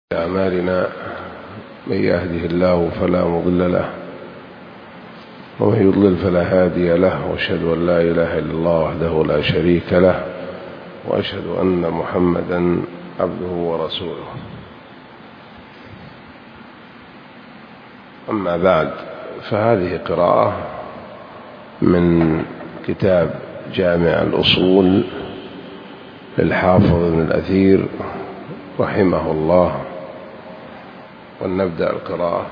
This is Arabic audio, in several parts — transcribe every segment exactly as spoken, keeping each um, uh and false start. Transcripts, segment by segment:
أعمالنا من يهده الله فلا مضل له ومن يضلل فلا هادي له، وأشهد أن لا إله إلا الله وحده لا شريك له، وأشهد أن محمدا عبده ورسوله. أما بعد، فهذه قراءة من كتاب جامع الأصول للحافظ ابن الأثير رحمه الله، ولنبدأ القراءة.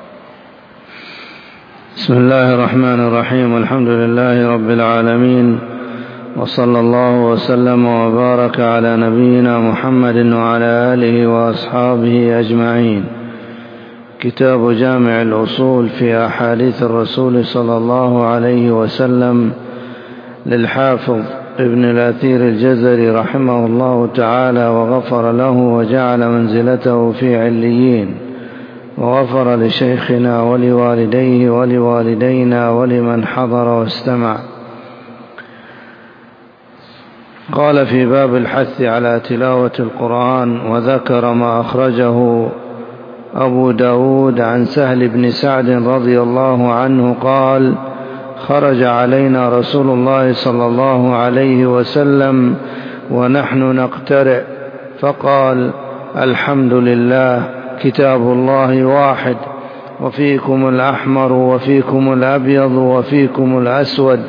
بسم الله الرحمن الرحيم. الحمد لله رب العالمين، وصلى الله وسلم وبارك على نبينا محمد وعلى آله وأصحابه أجمعين. كتاب جامع الأصول في أحاديث الرسول صلى الله عليه وسلم للحافظ ابن الأثير الجزري رحمه الله تعالى، وغفر له وجعل منزلته في عليين، وغفر لشيخنا ولوالديه ولوالدينا ولمن حضر واستمع. قال في باب الحث على تلاوة القرآن، وذكر ما أخرجه أبو داود عن سهل بن سعد رضي الله عنه قال: خرج علينا رسول الله صلى الله عليه وسلم ونحن نقترئ فقال: الحمد لله، كتاب الله واحد، وفيكم الأحمر وفيكم الأبيض وفيكم الأسود،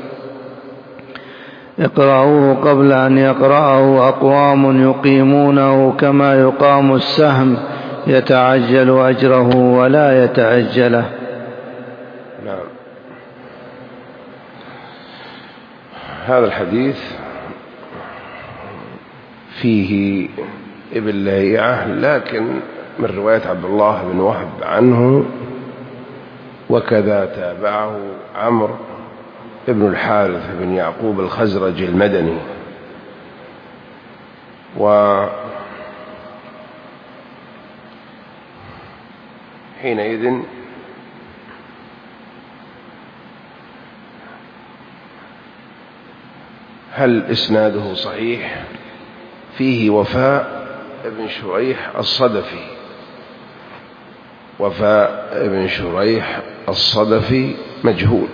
اقرأوه قبل أن يقرأه أقوام يقيمونه كما يقام السهم، يتعجل أجره ولا يتعجله. نعم. هذا الحديث فيه ابن لهيعة، لكن من رواية عبد الله بن وهب عنه، وكذا تابعه عمرو ابن الحارث بن يعقوب الخزرجي المدني. وحينئذ هل إسناده صحيح؟ فيه وفاء ابن شريح الصدفي، وفاء ابن شريح الصدفي مجهول،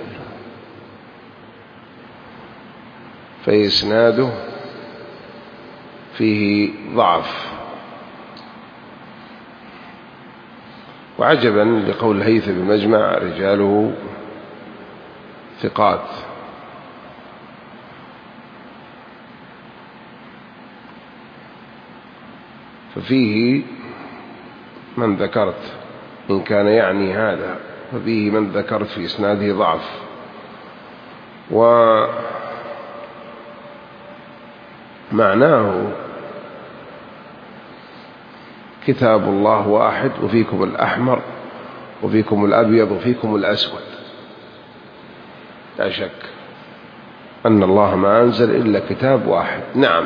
فإسناده فيه ضعف. وعجبا لقول الهيثم بمجمع: رجاله ثقات. ففيه من ذكرت، إن كان يعني هذا، ففيه من ذكرت في إسناده ضعف. ومعناه: كتاب الله واحد، وفيكم الأحمر وفيكم الأبيض وفيكم الأسود. لا شك أن الله ما أنزل إلا كتاب واحد. نعم.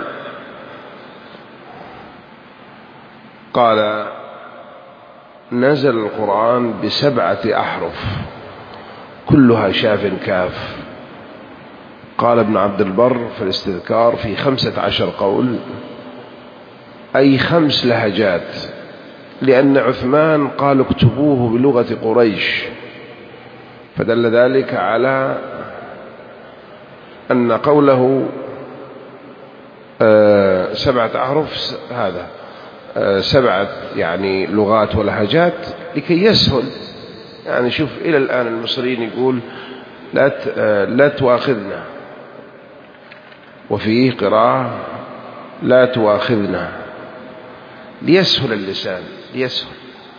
قال: نزل القرآن بسبعة أحرف كلها شاف كاف. قال ابن عبد البر في الاستذكار: في خمسة عشر قول، أي خمس لهجات، لأن عثمان قال: اكتبوه بلغة قريش، فدل ذلك على أن قوله سبعة أحرف هذا سبعة يعني لغات ولهجات لكي يسهل. يعني شوف، إلى الآن المصريين يقول لا لا تواخذنا، وفيه قراءة لا تواخذنا، ليسهل اللسان، ليسهل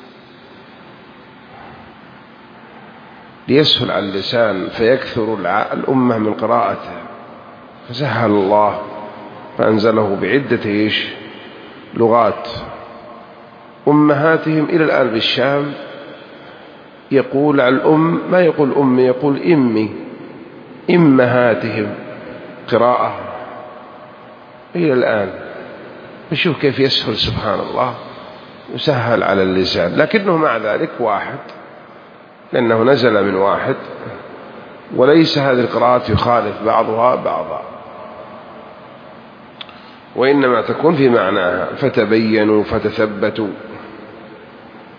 ليسهل على اللسان، فيكثر الأمة من قراءته، فسهل الله فأنزله بعدة إيش لغات. أمهاتهم إلى الآن بالشام يقول على الأم ما يقول أمي، يقول إمي، إمهاتهم قراءة إلى الآن. فشوف كيف يسهل، سبحان الله، يسهل على اللسان، لكنه مع ذلك واحد، لأنه نزل من واحد، وليس هذه القراءات يخالف بعضها بعضا، وإنما تكون في معناها: فتبينوا فتثبتوا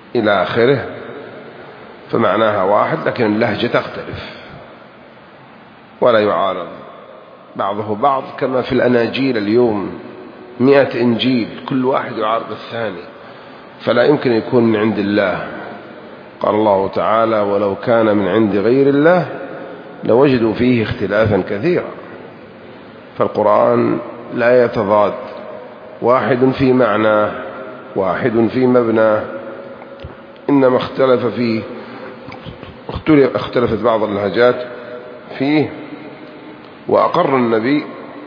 إلى آخره، فمعناها واحد لكن اللهجة تختلف ولا يعارض بعضه بعض، كما في الأناجيل اليوم مئة إنجيل كل واحد يعارض الثاني، فلا يمكن يكون من عند الله. قال الله تعالى: ولو كان من عند غير الله لوجدوا فيه اختلافا كثيرا. فالقرآن لا يتضاد، واحد في معناه واحد في مبناه، إنما اختلف فيه اختلفت بعض اللهجات فيه. وأقر النبي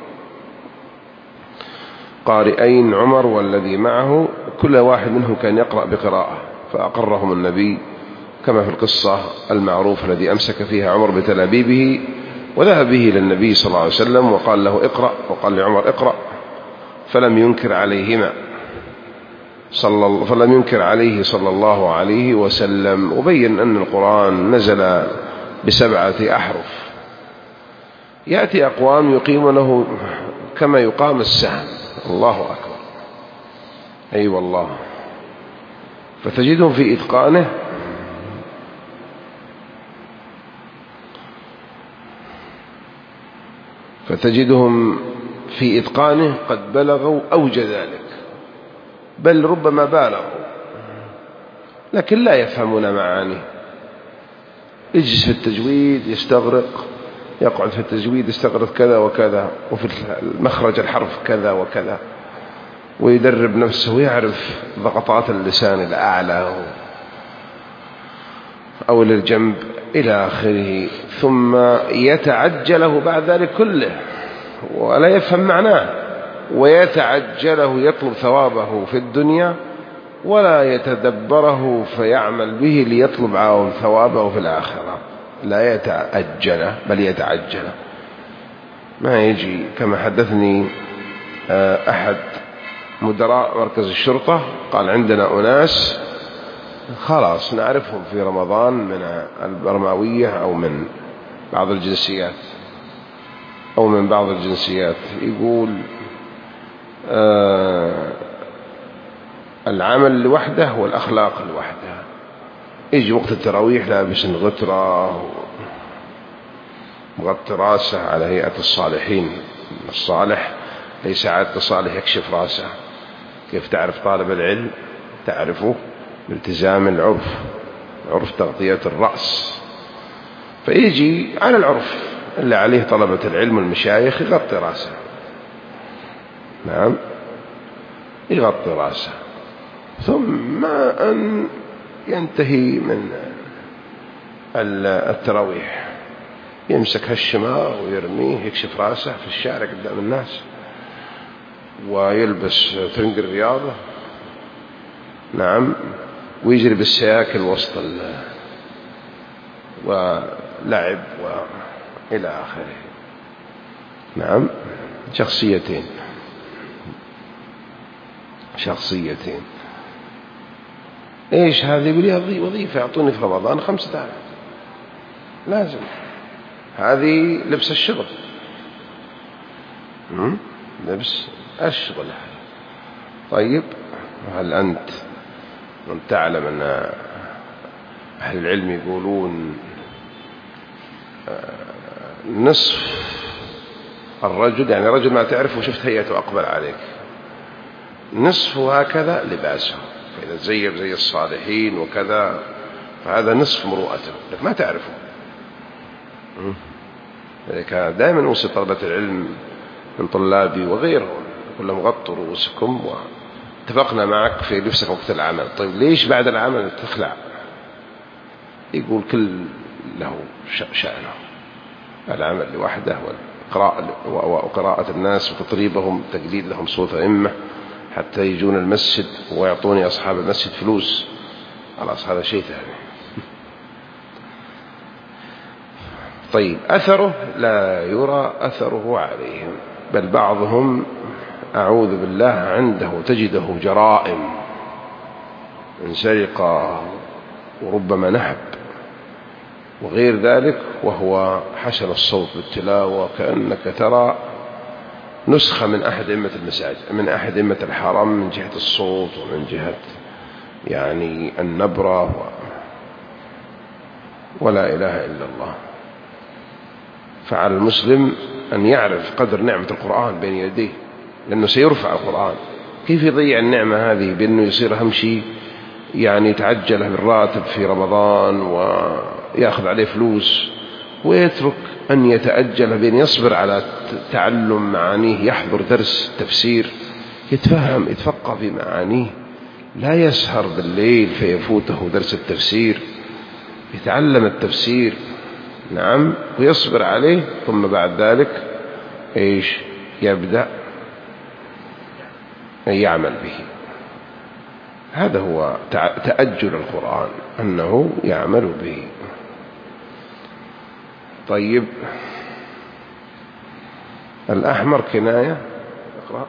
قارئين عمر والذي معه، كل واحد منهم كان يقرأ بقراءة، فأقرهم النبي كما في القصة المعروفة الذي أمسك فيها عمر بتلابيبه وذهب به للنبي صلى الله عليه وسلم وقال له اقرأ، وقال لعمر اقرأ، فلم ينكر عليهما صلى فلم ينكر عليه صلى الله عليه وسلم. وبين أن القرآن نزل بسبعة أحرف. يأتي أقوام يقيمونه كما يقام السهم، الله أكبر، أي أيوة والله، فتجدهم في إتقانه فتجدهم في إتقانه قد بلغوا أوج ذلك، بل ربما بالغوا، لكن لا يفهمون معانيه. يجلس في التجويد يستغرق، يقعد في التجويد يستغرق كذا وكذا، وفي المخرج الحرف كذا وكذا، ويدرب نفسه ويعرف ضغطات اللسان الأعلى أو للجنب إلى آخره، ثم يتعجله بعد ذلك كله ولا يفهم معناه، ويتعجله يطلب ثوابه في الدنيا ولا يتدبره فيعمل به ليطلب ثوابه في الآخرة. لا يتعجل بل يتعجل. ما يجي كما حدثني أحد مدراء مركز الشرطة قال: عندنا أناس خلاص نعرفهم في رمضان من البرماوية أو من بعض الجنسيات أو من بعض الجنسيات يقول آه العمل لوحده والأخلاق لوحدها. يجي وقت التراويح لابس غترة مغطي راسه على هيئة الصالحين، الصالح ليس عادة الصالح يكشف راسه. كيف تعرف طالب العلم؟ تعرفه بالتزام العرف، عرف تغطية الرأس. فيجي على العرف اللي عليه طلبة العلم والمشايخ يغطي راسه، نعم يغطي راسه، ثم أن ينتهي من التراويح يمسك هالشماغ ويرميه يكشف راسه في الشارع قدام الناس، ويلبس ترنج الرياضة، نعم، ويجري بالسياكل وسط ولعب وإلى آخره. نعم، شخصيتين شخصيتين إيش هذه؟ يقول وظيفة يعطوني في رمضان خمسة آلاف لازم، هذه لبس الشغل، لبس الشغل. طيب، هل أنت من تعلم أن أهل العلم يقولون نصف الرجل، يعني رجل ما تعرفه وشفت هيئته أقبل عليك، نصفه هكذا لباسه، فإذا زي زي الصالحين وكذا فهذا نصف مروءته، لك ما تعرفه. لذلك دائما أوصي طلبة العلم من طلابي وغيرهم كلهم غطوا رؤوسكم، واتفقنا معك في لبسك وقت العمل. طيب ليش بعد العمل تخلع؟ يقول كل له شأنه، العمل لوحده وقراءة الناس وتطريبهم، تقليد لهم صوت أئمة حتى يجون المسجد ويعطوني أصحاب المسجد فلوس، خلاص هذا شيء ثاني. طيب، أثره لا يرى أثره عليهم، بل بعضهم أعوذ بالله عنده تجده جرائم من سرقة وربما نهب وغير ذلك، وهو حسن الصوت بالتلاوة، كأنك ترى نسخة من أحد أئمة المساجد، من أحد أئمة الحرم، من جهة الصوت ومن جهة يعني النبرة ولا إله إلا الله. فعلى المسلم أن يعرف قدر نعمة القرآن بين يديه، لأنه سيرفع القرآن. كيف يضيع النعمة هذه بأنه يصير أهم شيء يعني يتعجل بالراتب في رمضان ويأخذ عليه فلوس، ويترك أن يتأجل بأن يصبر على تعلم معانيه، يحضر درس تفسير يتفهم يتفقه في معانيه، لا يسهر بالليل فيفوته درس التفسير، يتعلم التفسير نعم ويصبر عليه، ثم بعد ذلك إيش يبدأ يعمل به. هذا هو تأجل القرآن، أنه يعمل به. طيب الأحمر كناية. اقرأ.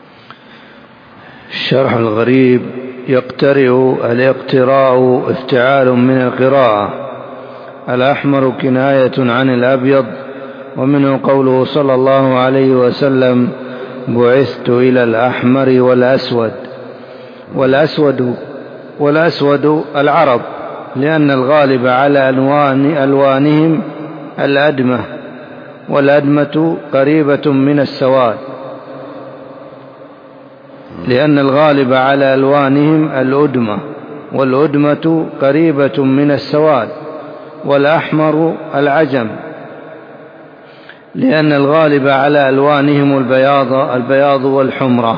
الشرح الغريب: يقترئ الاقتراء افتعال من القراءة. الأحمر كناية عن الأبيض، ومنه قوله صلى الله عليه وسلم: بعثت إلى الأحمر والأسود. والأسود والأسود العرب، لأن الغالب على ألوان ألوانهم الأدمة، والأدمة قريبة من السواد، لأن الغالب على ألوانهم الأدمة، والأدمة قريبة من السواد. والأحمر العجم، لأن الغالب على ألوانهم البياض البياض والحمرة.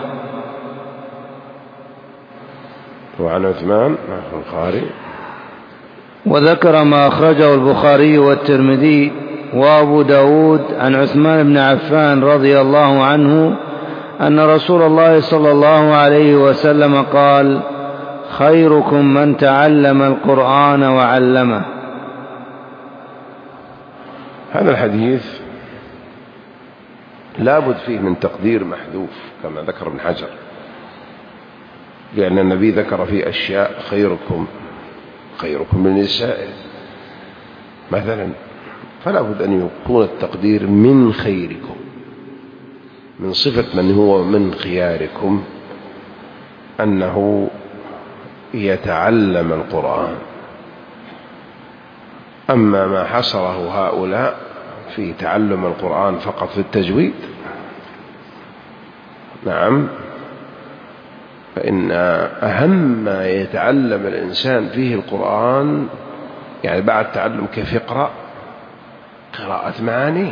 وعن عثمان البخاري. وذكر ما أخرجه البخاري والترمذي وأبو داود عن عثمان بن عفان رضي الله عنه أن رسول الله صلى الله عليه وسلم قال: خيركم من تعلم القرآن وعلمه. هذا الحديث لابد فيه من تقدير محذوف كما ذكر ابن حجر، لأن النبي ذكر فيه أشياء: خيركم خيركم للنساء مثلا، فلا بد أن يكون التقدير من خيركم، من صفة من هو من خياركم أنه يتعلم القرآن. أما ما حصره هؤلاء في تعلم القرآن فقط في التجويد، نعم، فإن أهم ما يتعلم الإنسان فيه القرآن، يعني بعد تعلم كيف يقرأ، قراءة معانيه.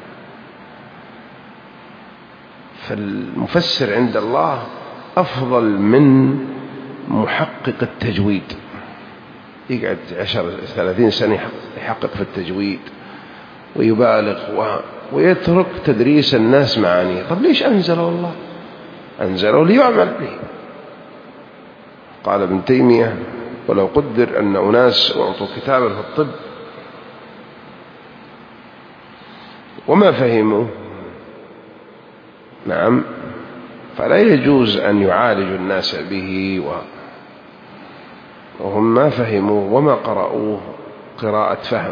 فالمفسر عند الله أفضل من محقق التجويد، يقعد عشر ثلاثين سنة يحقق في التجويد ويبالغ ويترك تدريس الناس معانيه. طب ليش أنزله الله؟ أنزله ليعمل به. قال ابن تيمية: ولو قدر أن أناس أعطوا كتابا في الطب وما فهموا، نعم، فلا يجوز أن يعالجوا الناس به وهم ما فهموا وما قرأوه قراءة فهم،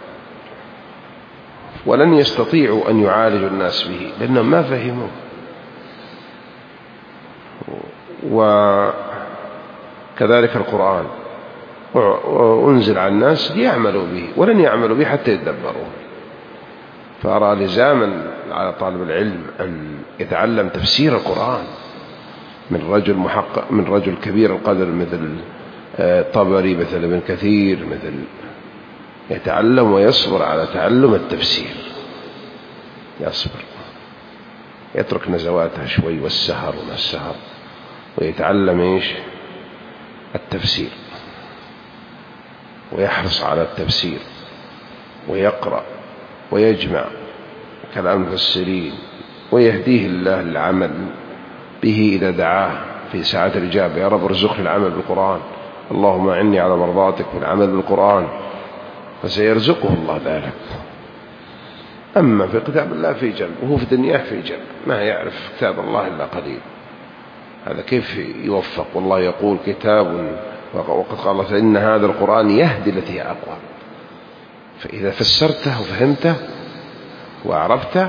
ولن يستطيعوا أن يعالجوا الناس به لأنهم ما فهموا. وكذلك القرآن وأنزل على الناس ليعملوا به، ولن يعملوا به حتى يتدبروا. فأرى لزاما على طالب العلم أن يتعلم تفسير القرآن من رجل محقق، من رجل كبير القدر مثل طبري، مثل ابن كثير، مثل يتعلم ويصبر على تعلم التفسير، يصبر، يترك نزواتها شوي والسهر وما السهر، ويتعلم إيش التفسير، ويحرص على التفسير، ويقرأ ويجمع كلام المفسرين، ويهديه الله العمل به إذا دعاه في ساعة الإجابة: يا رب ارزقني العمل بالقرآن، اللهم أعني على مرضاتك والعمل بالقرآن، فسيرزقه الله ذلك. أما في كتاب الله في جنب، وهو في دنياه في جنب، ما يعرف كتاب الله إلا قليل. هذا كيف يوفق؟ والله يقول: كتاب، وقد قال: فإن هذا القرآن يهدي التي هي أقوى. فإذا فسرته وفهمته وعرفته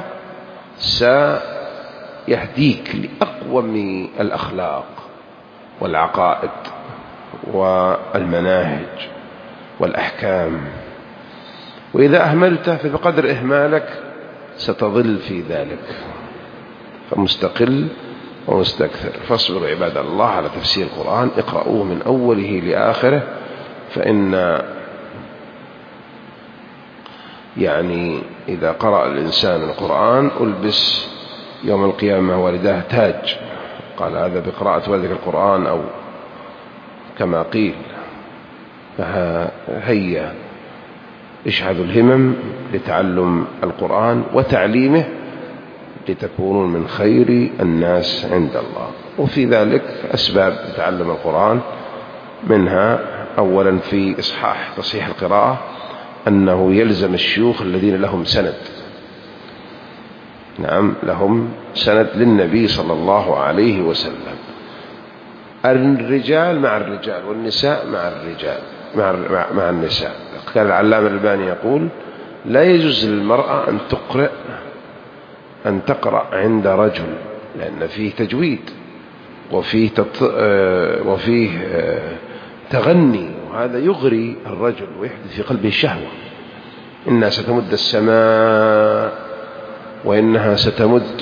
سيهديك لأقوم الأخلاق والعقائد والمناهج والأحكام، وإذا أهملته فبقدر إهمالك ستضل في ذلك، فمستقل ومستكثر. فاصبروا عباد الله على تفسير القرآن، اقرأوه من أوله لآخره، فإن يعني إذا قرأ الإنسان القرآن ألبس يوم القيامة والداه تاج، قال هذا بقراءة والدك القرآن، أو كما قيل. فهيا اشحذوا الهمم لتعلم القرآن وتعليمه لتكونوا من خير الناس عند الله. وفي ذلك أسباب تعلم القرآن، منها أولا في إصحاح تصحيح القراءة أنه يلزم الشيوخ الذين لهم سند، نعم لهم سند للنبي صلى الله عليه وسلم، الرجال مع الرجال والنساء مع الرجال مع, مع النساء. كان العلامة الألباني يقول لا يجوز للمرأة أن تقرأ أن تقرأ عند رجل، لأن فيه تجويد وفيه, تط... وفيه تغني، وهذا يغري الرجل ويحدث في قلبه الشهوة. إنها ستمد السماء وإنها ستمد،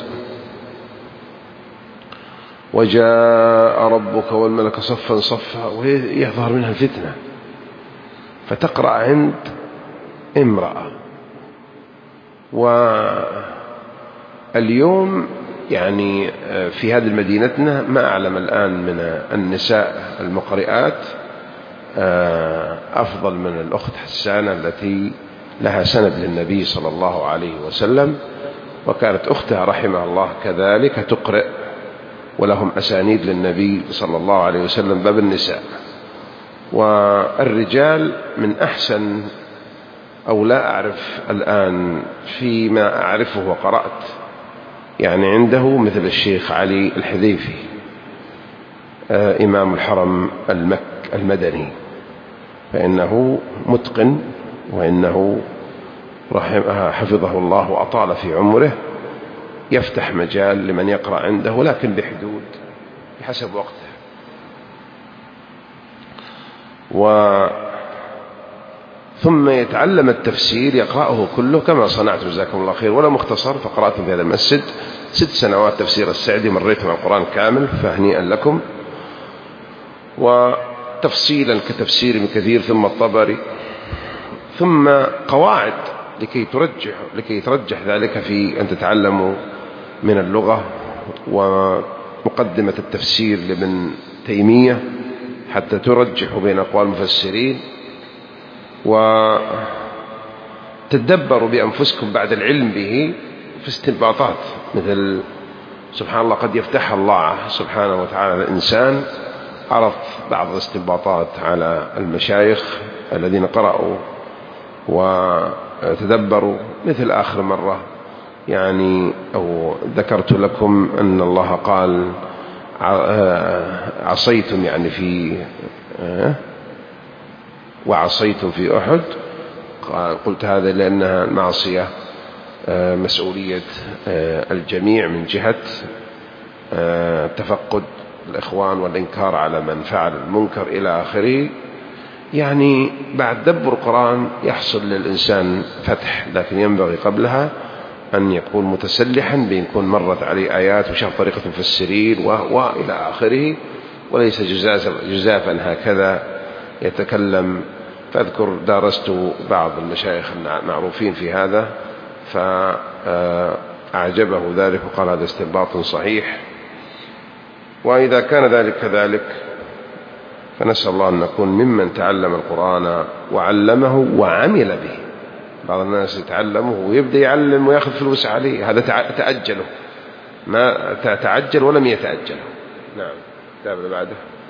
وجاء ربك والملك صفا صفا، ويظهر منها الفتنة. فتقرأ عند امرأة. واليوم يعني في هذه مدينتنا ما أعلم الآن من النساء المقرئات أفضل من الأخت حسانة التي لها سند للنبي صلى الله عليه وسلم، وكانت أختها رحمها الله كذلك تقرأ، ولهم أسانيد للنبي صلى الله عليه وسلم باب النساء. والرجال من أحسن، أو لا أعرف الآن فيما أعرفه وقرأت يعني عنده مثل الشيخ علي الحذيفي إمام الحرم المك المدني، فإنه متقن، وإنه حفظه الله وأطال في عمره، يفتح مجال لمن يقرأ عنده، لكن بحدود بحسب وقته. و ثم يتعلم التفسير يقرأه كله كما صنعت جزاكم الله خير، ولا مختصر. فقرأت في هذا المسجد ست سنوات تفسير السعدي، مريت مع القرآن كامل، فهنيئا لكم. وتفصيلا كتفسير ابن كثير، ثم الطبري، ثم قواعد لكي ترجح لكي ترجح ذلك في أن تتعلموا من اللغة، ومقدمة التفسير لابن تيمية حتى ترجحوا بين أقوال المفسرين، وتدبروا بأنفسكم بعد العلم به في استنباطات، مثل سبحان الله قد يفتح الله سبحانه وتعالى الإنسان عرض بعض الاستنباطات على المشايخ الذين قرأوا وتدبروا، مثل آخر مرة يعني أو ذكرت لكم أن الله قال عصيتم يعني في وعصيتم في أحد، قلت هذا لأنها معصية مسؤولية الجميع من جهة تفقد الإخوان والإنكار على من فعل المنكر إلى آخره. يعني بعد دبر القرآن يحصل للإنسان فتح، لكن ينبغي قبلها أن يكون متسلحا بأن يكون مرت عليه آيات وشاف طريقة المفسرين وإلى آخره، وليس جزافا هكذا يتكلم. فأذكر دارست بعض المشايخ المعروفين في هذا فأعجبه ذلك وقال هذا استنباط صحيح. وإذا كان ذلك كذلك فنسأل الله أن نكون ممن تعلم القرآن وعلمه وعمل به. بعض الناس يتعلمه ويبدأ يعلم ويأخذ فلوس عليه، هذا تأجله، ما تعجل ولم يتأجله. نعم. تابع بعده.